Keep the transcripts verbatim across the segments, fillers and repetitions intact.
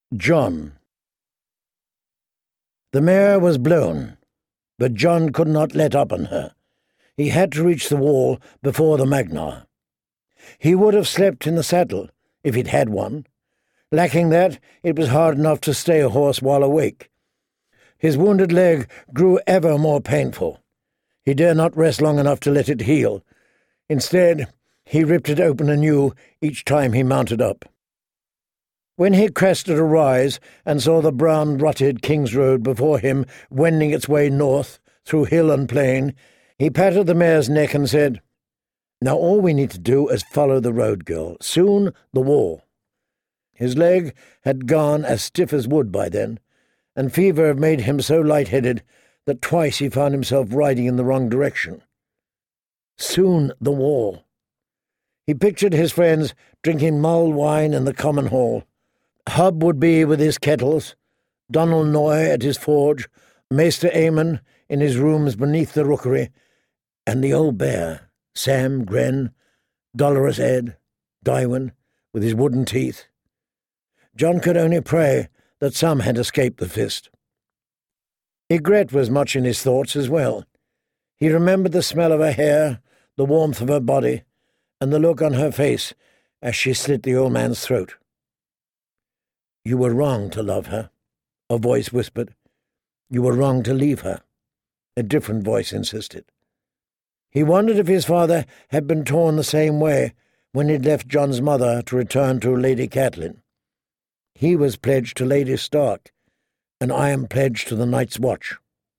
John. The mare was blown, but John could not let up on her. He had to reach the wall before the Magnar. He would have slept in the saddle, if he'd had one. Lacking that, it was hard enough to stay a horse while awake. His wounded leg grew ever more painful. He dare not rest long enough to let it heal. Instead, he ripped it open anew each time he mounted up. When he crested a rise and saw the brown-rutted King's Road before him wending its way north through hill and plain, he patted the mare's neck and said, "Now all we need to do is follow the road, girl. Soon the wall." His leg had gone as stiff as wood by then, and fever had made him so light-headed that twice he found himself riding in the wrong direction. Soon the wall. He pictured his friends drinking mulled wine in the common hall. Hub would be with his kettles, Donal Noy at his forge, Maester Eamon in his rooms beneath the rookery, and the old bear, Sam, Gren, Dolorous Ed, Daiwin, with his wooden teeth. John could only pray that some had escaped the fist. Ygritte was much in his thoughts as well. He remembered the smell of her hair, the warmth of her body, and the look on her face as she slit the old man's throat. "You were wrong to love her," a voice whispered. "You were wrong to leave her," a different voice insisted. He wondered if his father had been torn the same way when he'd left John's mother to return to Lady Catelyn. He was pledged to Lady Stark, and I am pledged to the Night's Watch.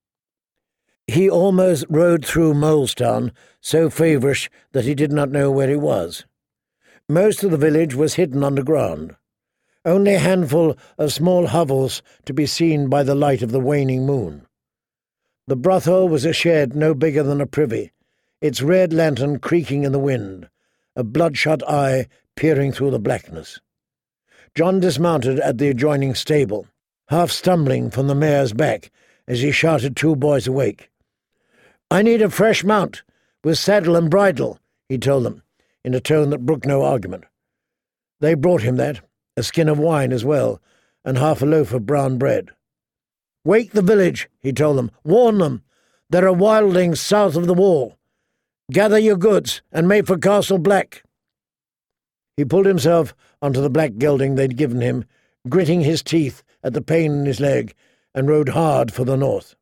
He almost rode through Molestown, so feverish that he did not know where he was. Most of the village was hidden underground. Only a handful of small hovels to be seen by the light of the waning moon. The brothel was a shed no bigger than a privy, its red lantern creaking in the wind, a bloodshot eye peering through the blackness. John dismounted at the adjoining stable, half stumbling from the mare's back as he shouted two boys awake. "I need a fresh mount, with saddle and bridle," he told them, in a tone that brooked no argument. They brought him that, a skin of wine as well, and half a loaf of brown bread. "Wake the village," he told them. "Warn them. There are wildlings south of the wall. Gather your goods and make for Castle Black." He pulled himself onto the black gelding they'd given him, gritting his teeth at the pain in his leg, and rode hard for the north.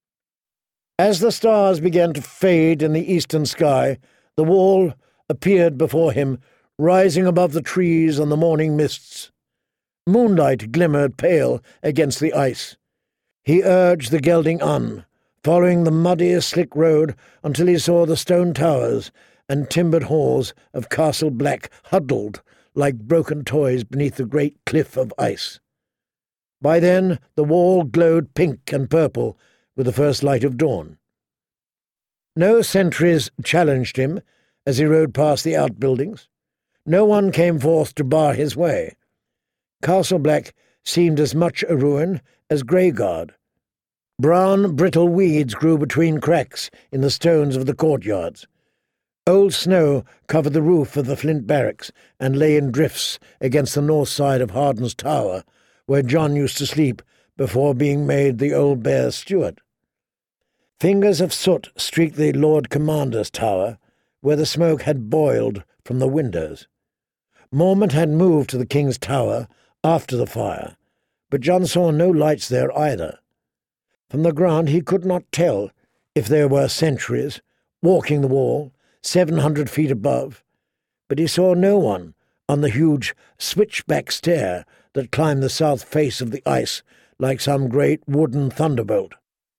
As the stars began to fade in the eastern sky, the wall appeared before him, rising above the trees and the morning mists. Moonlight glimmered pale against the ice. He urged the gelding on, following the muddy, slick road until he saw the stone towers and timbered halls of Castle Black huddled like broken toys beneath the great cliff of ice. By then the wall glowed pink and purple with the first light of dawn. No sentries challenged him as he rode past the outbuildings. No one came forth to bar his way. Castle Black seemed as much a ruin as Greyguard. Brown, brittle weeds grew between cracks in the stones of the courtyards. Old snow covered the roof of the flint barracks and lay in drifts against the north side of Harden's Tower, where John used to sleep before being made the old bear's steward. Fingers of soot streaked the Lord Commander's tower, where the smoke had boiled from the windows. Mormont had moved to the King's Tower after the fire, but John saw no lights there either. From the ground he could not tell if there were sentries walking the wall, seven hundred feet above, but he saw no one on the huge switchback stair that climbed the south face of the ice like some great wooden thunderbolt.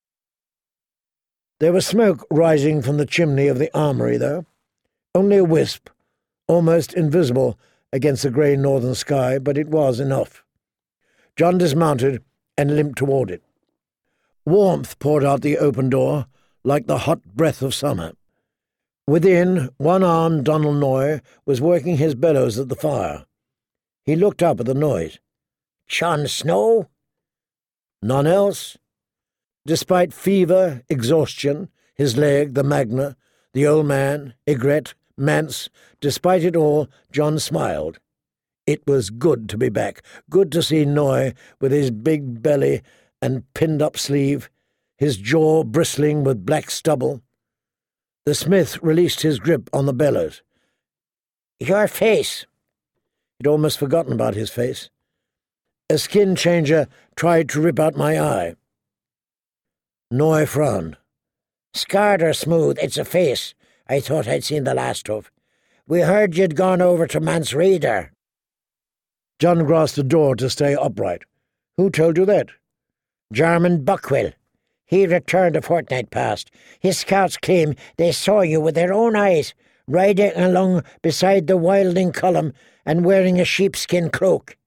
There was smoke rising from the chimney of the armoury, though, only a wisp, almost invisible against the grey northern sky, but it was enough. John dismounted and limped toward it. Warmth poured out the open door like the hot breath of summer. Within, one-armed Donal Noy was working his bellows at the fire. He looked up at the noise. "Jon Snow?" "None else?" Despite fever, exhaustion, his leg, the Magna, the old man, Ygritte, Mance, despite it all, John smiled. It was good to be back, good to see Noy with his big belly and pinned-up sleeve, his jaw bristling with black stubble. The smith released his grip on the bellows. "Your face!" He'd almost forgotten about his face. A skin-changer tried to rip out my eye. Noy frowned. "Scarred or smooth, it's a face I thought I'd seen the last of. We heard you'd gone over to Mance Raider." John grasped the door to stay upright. "Who told you that?" "Jarman Buckwill. He returned a fortnight past. His scouts claim they saw you with their own eyes, riding along beside the wilding column and wearing a sheepskin cloak."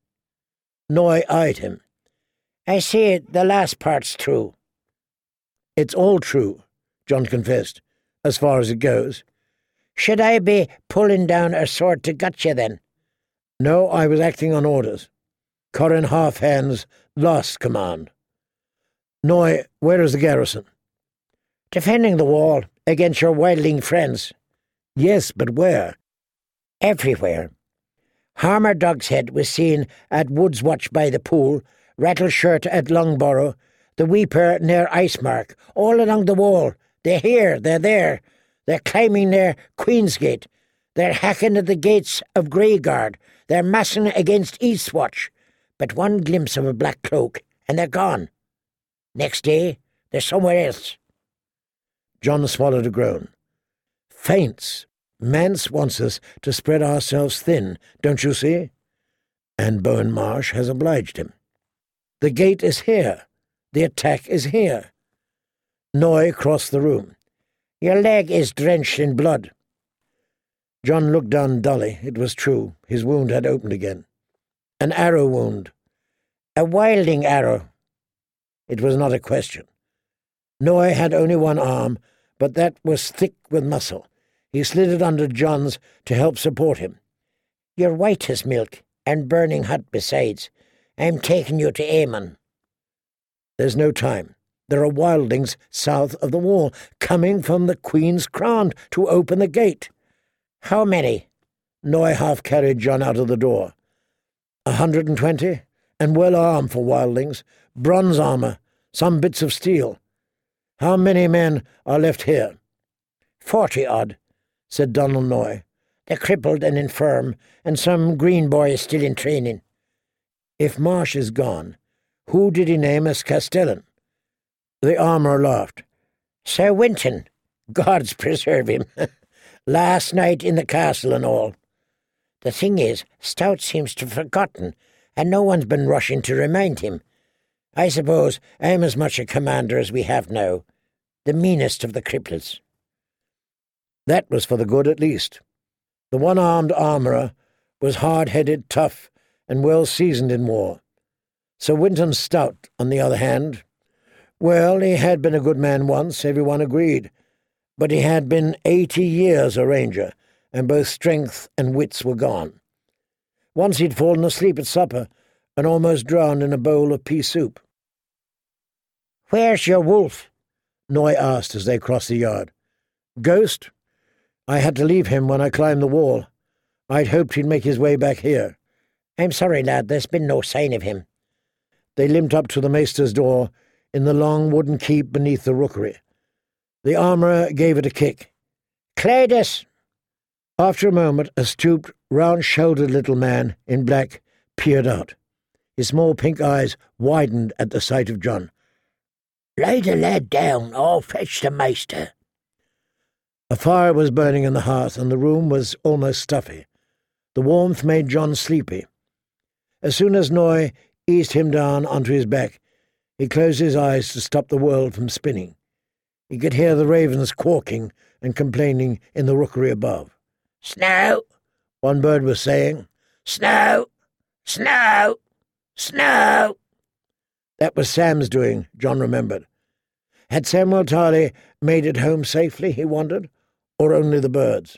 Noy eyed him. "I say the last part's true." "It's all true," John confessed, "as far as it goes." "Should I be pulling down a sword to gut you then?" "No, I was acting on orders." Corrin Halfhands lost command. "Noy, where is the garrison?" "Defending the wall against your wildling friends." "Yes, but where?" "Everywhere. Harmer Dogshead was seen at Woods Watch by the pool, Rattleshirt at Longborough, the Weeper near Icemark, all along the wall. They're here, they're there. They're climbing near Queensgate. They're hacking at the gates of Greyguard. They're massing against Eastwatch. But one glimpse of a black cloak, and they're gone. Next day, they're somewhere else." John swallowed a groan. "Feints. Mance wants us to spread ourselves thin, don't you see? And Bowen Marsh has obliged him. The gate is here. The attack is here." Noy crossed the room. "Your leg is drenched in blood." John looked down dully. It was true. His wound had opened again. "An arrow wound." "A wilding arrow." It was not a question. Noy had only one arm, but that was thick with muscle. He slid it under John's to help support him. "You're white as milk, and burning hot besides. I'm taking you to Eamon." "There's no time. There are wildlings south of the wall, coming from the Queen's Crown to open the gate." "How many?" Noy half carried John out of the door. A hundred and twenty, and well armed for wildlings, bronze armour, some bits of steel. How many men are left here?" Forty-odd," said Donald Noy. "They're crippled and infirm, and some green boy is still in training." "If Marsh is gone, who did he name as Castellan?" The armourer laughed. "Sir Winton. Gods preserve him. Last night in the castle and all. The thing is, Stout seems to have forgotten, and no one's been rushing to remind him. I suppose I'm as much a commander as we have now, the meanest of the cripples." That was for the good, at least. The one-armed armourer was hard-headed, tough, and well-seasoned in war. Sir Winton Stout, on the other hand, well, he had been a good man once, everyone agreed, but he had been eighty years a ranger, and both strength and wits were gone. Once he'd fallen asleep at supper and almost drowned in a bowl of pea soup. "Where's your wolf?" Noy asked as they crossed the yard. "Ghost? I had to leave him when I climbed the wall. I'd hoped he'd make his way back here." "I'm sorry, lad, there's been no sign of him." They limped up to the maester's door in the long wooden keep beneath the rookery. The armourer gave it a kick. "Cladis!" After a moment, a stooped, round-shouldered little man in black peered out. His small pink eyes widened at the sight of John. "Lay the lad down, I'll fetch the maester." A fire was burning in the hearth, and the room was almost stuffy. The warmth made John sleepy. As soon as Noy eased him down onto his back, he closed his eyes to stop the world from spinning. He could hear the ravens quawking and complaining in the rookery above. "Snow," one bird was saying. "Snow! Snow! Snow!" That was Sam's doing, John remembered. Had Samuel Tarley made it home safely, he wondered, or only the birds?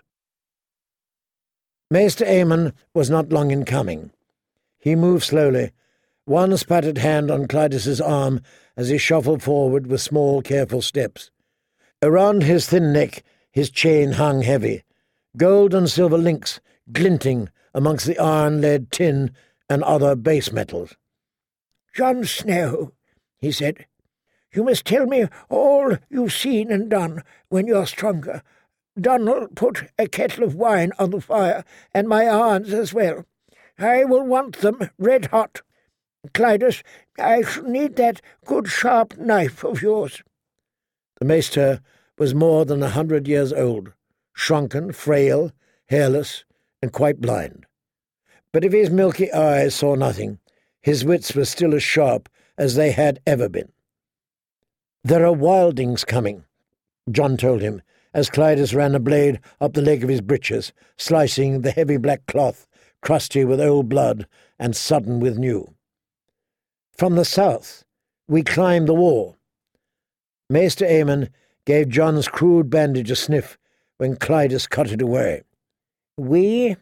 Maester Eamon was not long in coming. He moved slowly, one spattered hand on Clydes's arm as he shuffled forward with small, careful steps. Around his thin neck his chain hung heavy, gold and silver links glinting amongst the iron, lead, tin, and other base metals. "John Snow," he said, "you must tell me all you've seen and done when you're stronger. Donald, put a kettle of wine on the fire, and my irons as well. I will want them red hot. Clitus, I shall need that good sharp knife of yours." The maester was more than a hundred years old, shrunken, frail, hairless, and quite blind. But if his milky eyes saw nothing, his wits were still as sharp as they had ever been. "There are wildings coming," John told him, as Clitus ran a blade up the leg of his breeches, slicing the heavy black cloth, crusty with old blood and sodden with new. "From the south. We climbed the wall." Maester Aemon gave John's crude bandage a sniff when Clitus cut it away. "We?"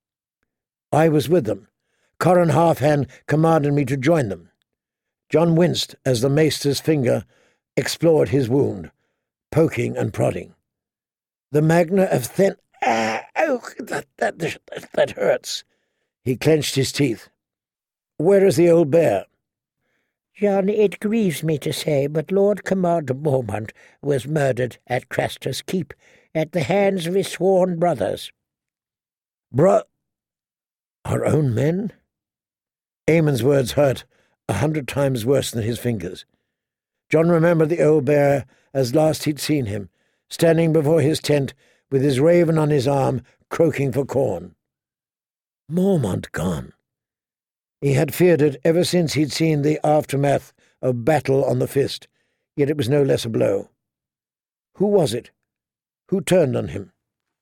"I was with them. Corran Halfhand commanded me to join them." John winced as the maester's finger explored his wound, poking and prodding. "The Magna of Then... Ah, oh, that, that, that, that hurts." He clenched his teeth. "Where is the old bear?" "John, it grieves me to say, but Lord Commander Mormont was murdered at Craster's Keep at the hands of his sworn brothers." "Bro... our own men?" Aemon's words hurt a hundred times worse than his fingers. John remembered the old bear as last he'd seen him, standing before his tent with his raven on his arm, croaking for corn. Mormont gone. He had feared it ever since he'd seen the aftermath of battle on the Fist, yet it was no less a blow. Who was it? Who turned on him?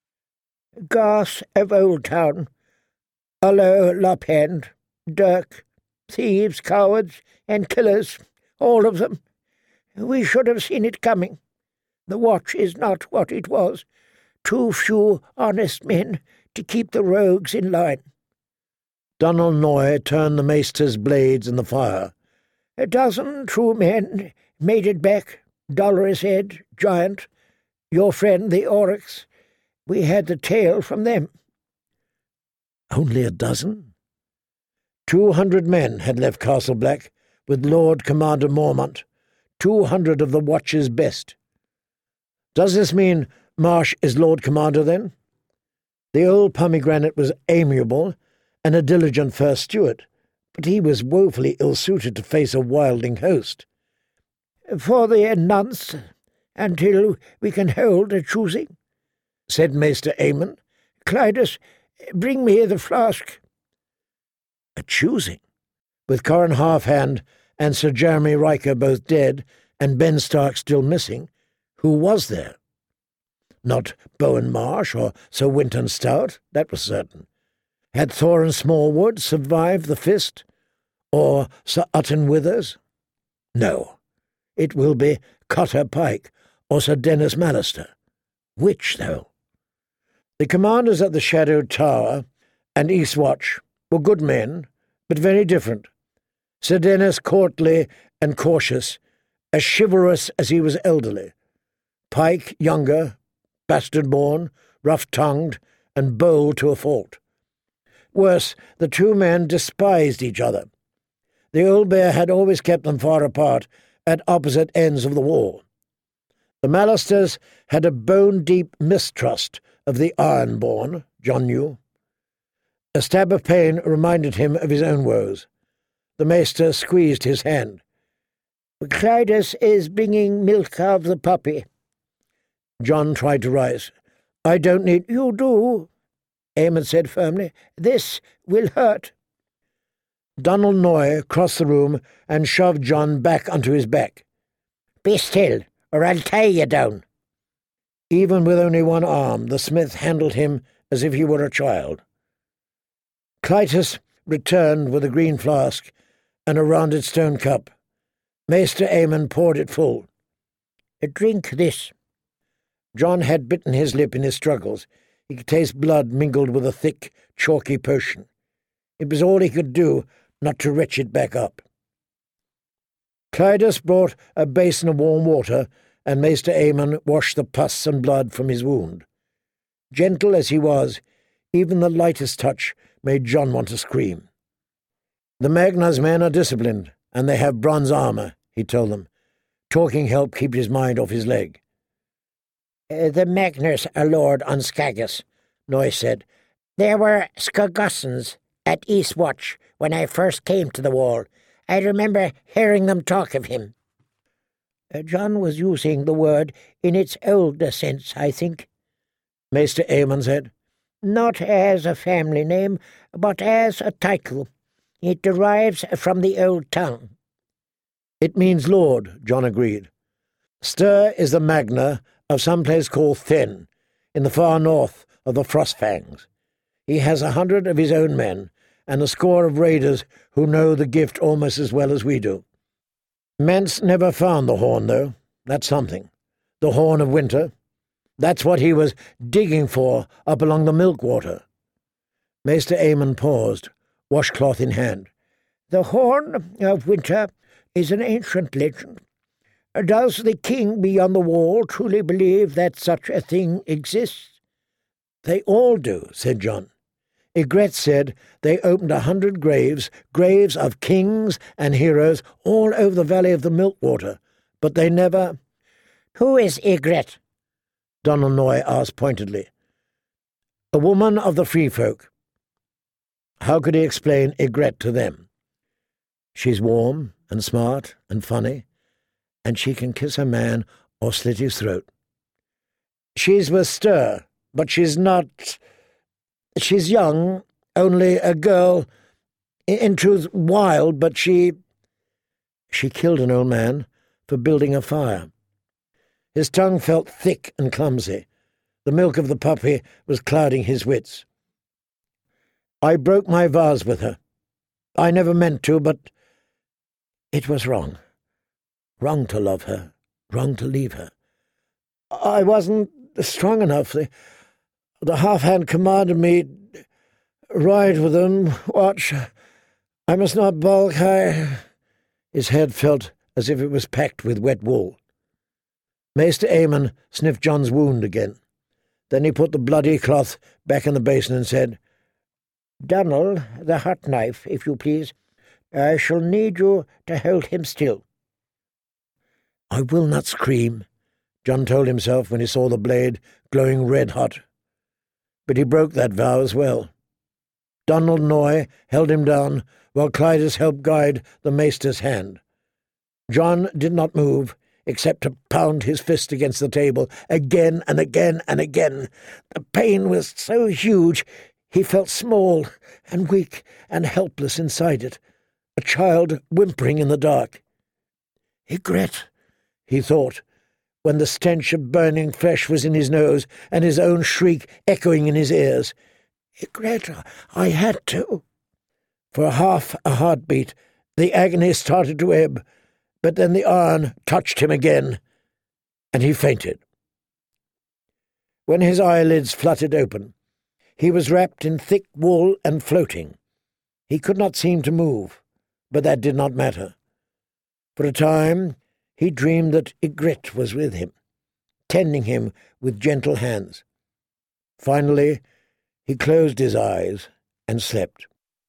"Garth of Oldtown, Ullo Lophend, Dirk, thieves, cowards, and killers, all of them. We should have seen it coming. The watch is not what it was. Too few honest men to keep the rogues in line." Donald Noy turned the maester's blades in the fire. "A dozen true men made it back. Dolorous Head, Giant, your friend the Oryx. We had the tale from them." Only a dozen? Two hundred men had left Castle Black, with Lord Commander Mormont, two hundred of the Watch's best. Does this mean Marsh is Lord Commander, then? The old pomegranate was amiable and a diligent first steward, but he was woefully ill-suited to face a wilding host. "For the nonce, until we can hold a choosing," said Maester Aemon. "Clitus, bring me the flask." A choosing? With Corran Halfhand and Sir Jeremy Riker both dead and Ben Stark still missing, who was there? Not Bowen Marsh or Sir Winton Stout, that was certain. Had Thorin Smallwood survived the Fist? Or Sir Utton Withers? No. It will be Cotter Pike or Sir Dennis Mallister. Which, though? The commanders at the Shadowed Tower and Eastwatch were good men, but very different. Sir Dennis courtly and cautious, as chivalrous as he was elderly. Pike younger, bastard-born, rough-tongued, and bold to a fault. Worse, the two men despised each other. The old bear had always kept them far apart, at opposite ends of the wall. The Mallisters had a bone-deep mistrust of the Ironborn, John knew. A stab of pain reminded him of his own woes. The maester squeezed his hand. "Clitus is bringing milk of the puppy." John tried to rise. "I don't need—" "You do," Aemon said firmly. "This will hurt." Donald Noy crossed the room and shoved John back onto his back. "Be still, or I'll tie you down." Even with only one arm, the smith handled him as if he were a child. Clitus returned with a green flask and a rounded stone cup. Maester Aemon poured it full. "Drink this." John had bitten his lip in his struggles. He could taste blood mingled with a thick, chalky potion. It was all he could do not to retch it back up. Clitus brought a basin of warm water, and Maester Aemon washed the pus and blood from his wound. Gentle as he was, even the lightest touch made John want to scream. "The Magna's men are disciplined, and they have bronze armour," he told them. Talking helped keep his mind off his leg. Uh, the Magners are lord on Skaggas, Noy said. There were Skaggassans at East Watch when I first came to the wall. I remember hearing them talk of him. Uh, John was using the word in its older sense, I think, Maester Aemon said. Not as a family name, but as a title. It derives from the old tongue. It means lord, John agreed. Styr is the Magna of some place called Thenn, in the far north of the Frostfangs. He has a hundred of his own men, and a score of raiders who know the gift almost as well as we do. Mance never found the horn, though. That's something. The horn of winter. That's what he was digging for up along the Milkwater. Maester Aemon paused, washcloth in hand. The horn of winter is an ancient legend. Does the king beyond the wall truly believe that such a thing exists? They all do, said John. Ygritte said they opened a hundred graves, graves of kings and heroes all over the valley of the Milkwater, but they never— Who is Ygritte? Donal Noy asked pointedly. A woman of the free folk. How could he explain Ygritte to them? She's warm and smart and funny, and she can kiss a man or slit his throat. She's with Styr, but she's not— She's young, only a girl, in truth wild, but she— She killed an old man for building a fire. His tongue felt thick and clumsy. The milk of the puppy was clouding his wits. I broke my vows with her. I never meant to, but it was wrong. Wrong to love her, wrong to leave her. I wasn't strong enough. The, the half-hand commanded me, ride with them, watch. I must not balk, I— His head felt as if it was packed with wet wool. Maester Aemon sniffed John's wound again. Then he put the bloody cloth back in the basin and said, Donal, the hot knife, if you please. I shall need you to hold him still. I will not scream, John told himself when he saw the blade glowing red-hot. But he broke that vow as well. Donal Noy held him down while Clydas helped guide the maester's hand. John did not move, except to pound his fist against the table again and again and again. The pain was so huge he felt small and weak and helpless inside it, a child whimpering in the dark. Ygritte, he thought, when the stench of burning flesh was in his nose and his own shriek echoing in his ears. Ygritte, I had to. For half a heartbeat, the agony started to ebb, but then the iron touched him again, and he fainted. When his eyelids fluttered open, he was wrapped in thick wool and floating. He could not seem to move, but that did not matter. For a time he dreamed that Ygritte was with him, tending him with gentle hands. Finally he closed his eyes and slept.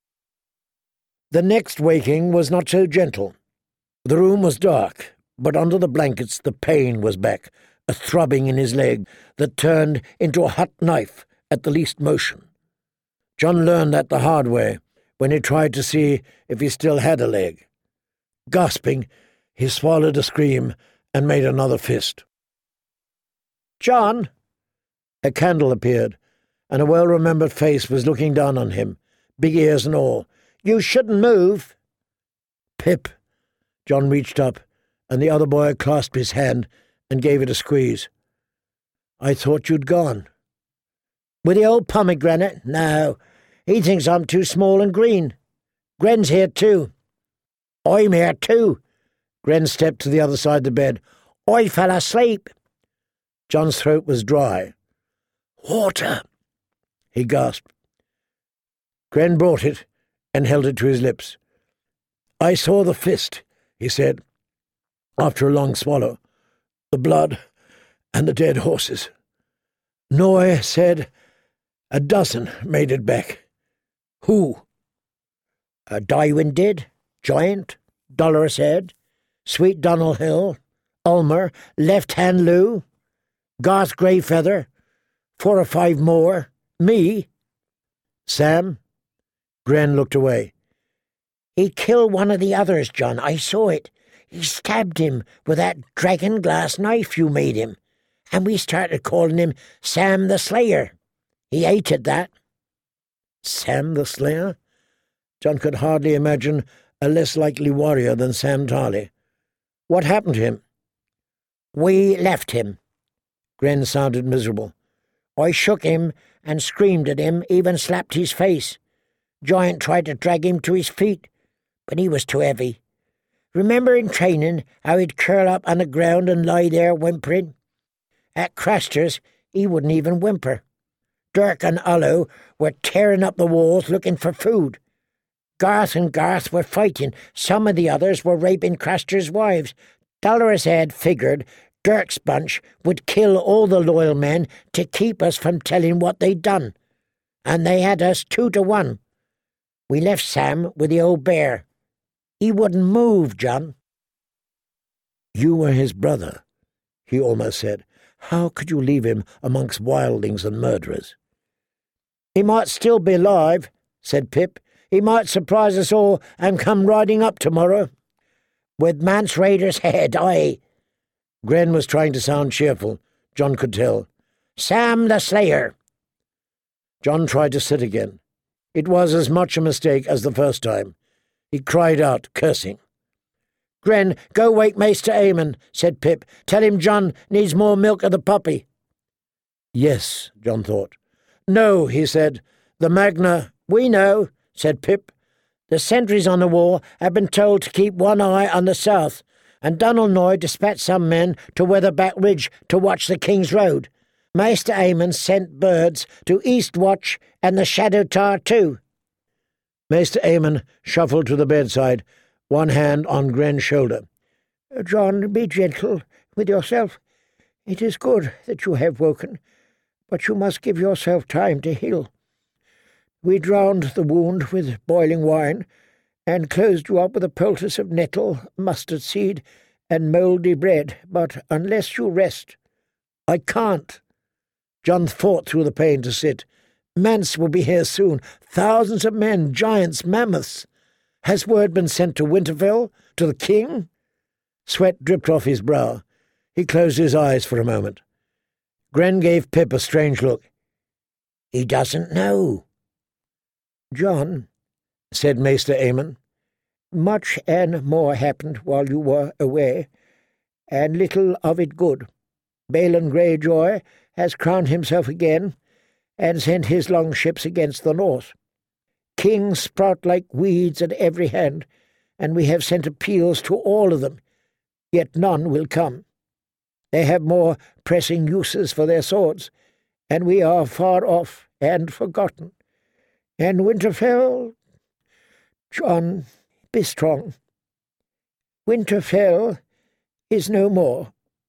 The next waking was not so gentle. The room was dark, but under the blankets the pain was back, a throbbing in his leg that turned into a hot knife at the least motion. John learned that the hard way when he tried to see if he still had a leg. Gasping, he swallowed a scream and made another fist. "John!" A candle appeared, and a well-remembered face was looking down on him, big ears and all. "You shouldn't move." "Pip!" John reached up, and the other boy clasped his hand and gave it a squeeze. "I thought you'd gone." "With the old pomegranate? No. He thinks I'm too small and green. Gren's here too." "I'm here too." Gren stepped to the other side of the bed. "I fell asleep." John's throat was dry. "Water," he gasped. Gren brought it and held it to his lips. "I saw the fist," he said, after a long swallow. "The blood and the dead horses. Noy said a dozen made it back. Who? Uh, Dywyn did, Giant, Dolorous Ed, Sweet Donald Hill, Ulmer, Left Hand Lou, Garth Greyfeather, four or five more, me. Sam? Gren looked away. He killed one of the others, John. I saw it. He stabbed him with that dragon glass knife you made him, and we started calling him Sam the Slayer. He hated that. Sam the Slayer? John could hardly imagine a less likely warrior than Sam Tarley. What happened to him? We left him. Gren sounded miserable. I shook him and screamed at him, even slapped his face. Giant tried to drag him to his feet, but he was too heavy. Remember in training how he'd curl up on the ground and lie there whimpering? At Craster's he wouldn't even whimper. Dirk and Ollo were tearing up the walls looking for food. Garth and Garth were fighting. Some of the others were raping Craster's wives. Dolorous Ed figured Dirk's bunch would kill all the loyal men to keep us from telling what they'd done. And they had us two to one. We left Sam with the old bear. He wouldn't move, John. You were his brother, he almost said. How could you leave him amongst wildlings and murderers? He might still be alive, said Pip. He might surprise us all and come riding up tomorrow. With Mance Rayder's head, aye. Gren was trying to sound cheerful, John could tell. Sam the Slayer. John tried to sit again. It was as much a mistake as the first time. He cried out, cursing. Gren, go wake Maester Aemon, said Pip. Tell him John needs more milk of the puppy. Yes, John thought. No, he said. The Magna... We know, said Pip. The sentries on the wall have been told to keep one eye on the south, and Donald Noy dispatched some men to Weatherback Ridge to watch the King's Road. Maester Aemon sent birds to East Watch and the Shadow Tower too. Maester Aemon shuffled to the bedside, one hand on Gren's shoulder. John, be gentle with yourself. It is good that you have woken, but you must give yourself time to heal. We drowned the wound with boiling wine, and closed you up with a poultice of nettle, mustard seed, and mouldy bread, but unless you rest... I can't. John fought through the pain to sit. Mance will be here soon. Thousands of men, giants, mammoths. Has word been sent to Winterfell? To the king? Sweat dripped off his brow. He closed his eyes for a moment. Gren gave Pip a strange look. He doesn't know. John, said Maester Aemon, much and more happened while you were away, and little of it good. Balon Greyjoy has crowned himself again, and sent his long ships against the north. Kings sprout like weeds at every hand, and we have sent appeals to all of them, yet none will come. They have more pressing uses for their swords, and we are far off and forgotten. And Winterfell... John, be strong. Winterfell is no more.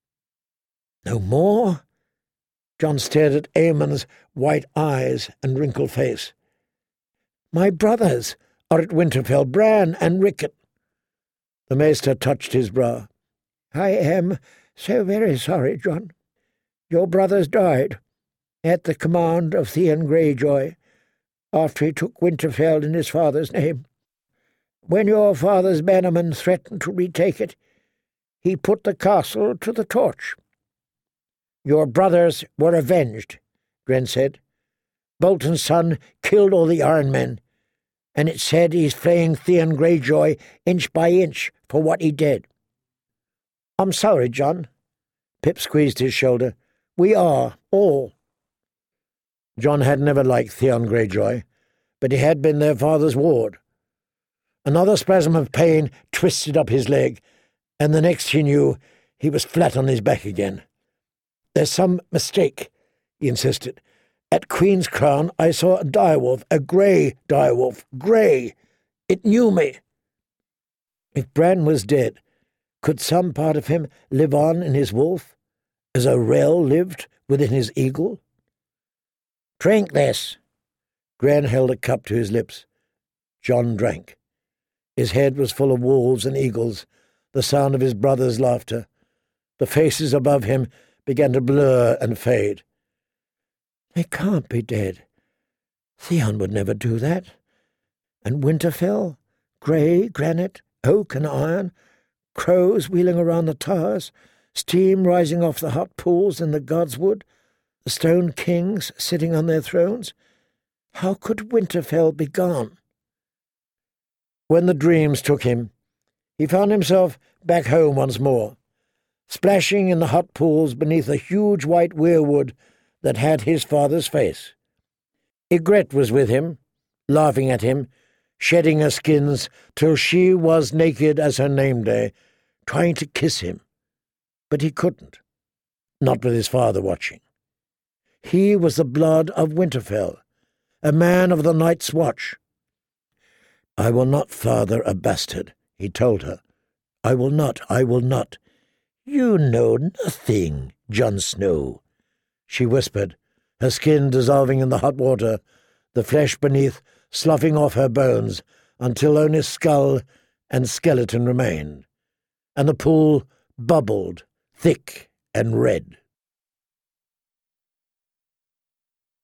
No more? John stared at Aemon's white eyes and wrinkled face. My brothers are at Winterfell, Bran and Rickon. The Maester touched his brow. I am so very sorry, John. Your brothers died at the command of Theon Greyjoy, after he took Winterfell in his father's name. When your father's bannermen threatened to retake it, he put the castle to the torch. Your brothers were avenged, Gren said. Bolton's son killed all the Iron Men, and it's said he's flaying Theon Greyjoy inch by inch for what he did. I'm sorry, John. Pip squeezed his shoulder. We are, all. John had never liked Theon Greyjoy, but he had been their father's ward. Another spasm of pain twisted up his leg, and the next he knew, he was flat on his back again. There's some mistake, he insisted. At Queen's Crown I saw a direwolf, a grey direwolf, grey. It knew me. If Bran was dead, could some part of him live on in his wolf, as Orell lived within his eagle? Drink this. Gran held a cup to his lips. Jon drank. His head was full of wolves and eagles, the sound of his brother's laughter. The faces above him began to blur and fade. They can't be dead. Theon would never do that. And Winterfell, grey granite, oak and iron, crows wheeling around the towers, steam rising off the hot pools in the godswood, the stone kings sitting on their thrones. How could Winterfell be gone? When the dreams took him, he found himself back home once more, splashing in the hot pools beneath a huge white weirwood that had his father's face. Ygritte was with him, laughing at him, shedding her skins till she was naked as her name day, trying to kiss him. But he couldn't, not with his father watching. He was the blood of Winterfell, a man of the Night's Watch. "I will not father a bastard," he told her. "I will not, I will not." "You know nothing, Jon Snow," she whispered, her skin dissolving in the hot water, the flesh beneath sloughing off her bones until only skull and skeleton remained, and the pool bubbled thick and red.